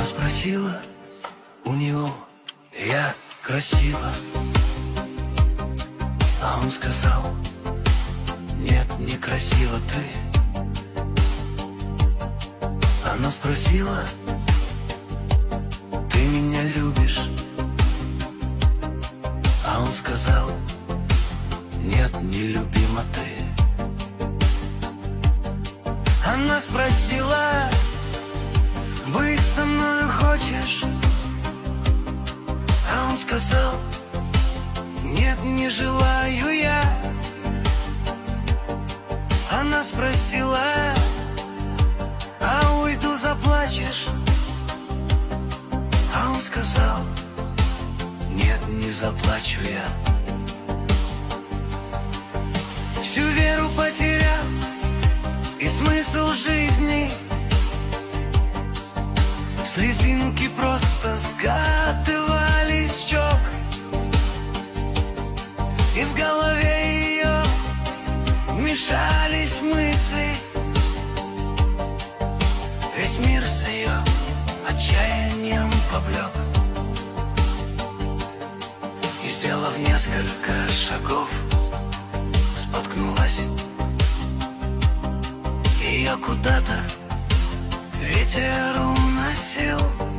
Она спросила у него: я красива? А он сказал: нет, не красива ты. Она спросила: ты меня любишь? А он сказал: нет, не любима ты. Она спросила: быть со мною хочешь? А он сказал: нет, не желаю я. Она спросила: а уйду, заплачешь? А он сказал: нет, не заплачу я. Всю веру потерял и смысл жизни, слезинки просто скатывались с щек, и в голове ее мешались мысли. Весь мир с ее отчаянием поблек. И, сделав несколько шагов, споткнулась. Ее куда-то ветер уносил.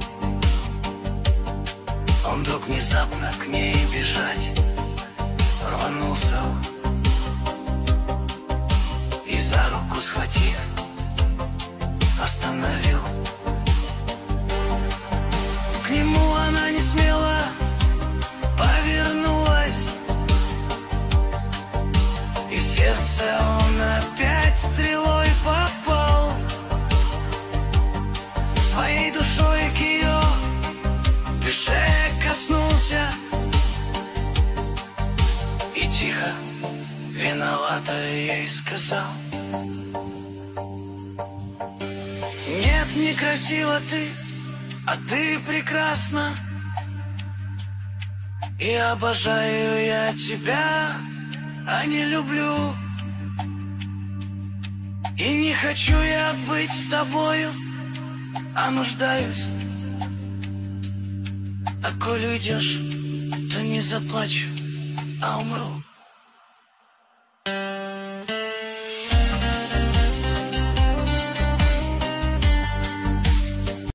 Он вдруг внезапно к ней бежать рванулся и, за руку схватив, остановил. К нему она не смело повернулась, и в сердце он опять стрелой попал. Своей душой к ее душе коснулся и тихо, виновато ей сказал: нет, некрасива ты, а ты прекрасна. И обожаю я тебя, а не люблю. И не хочу я быть с тобою, а нуждаюсь. А коль уйдешь, то не заплачу, а умру.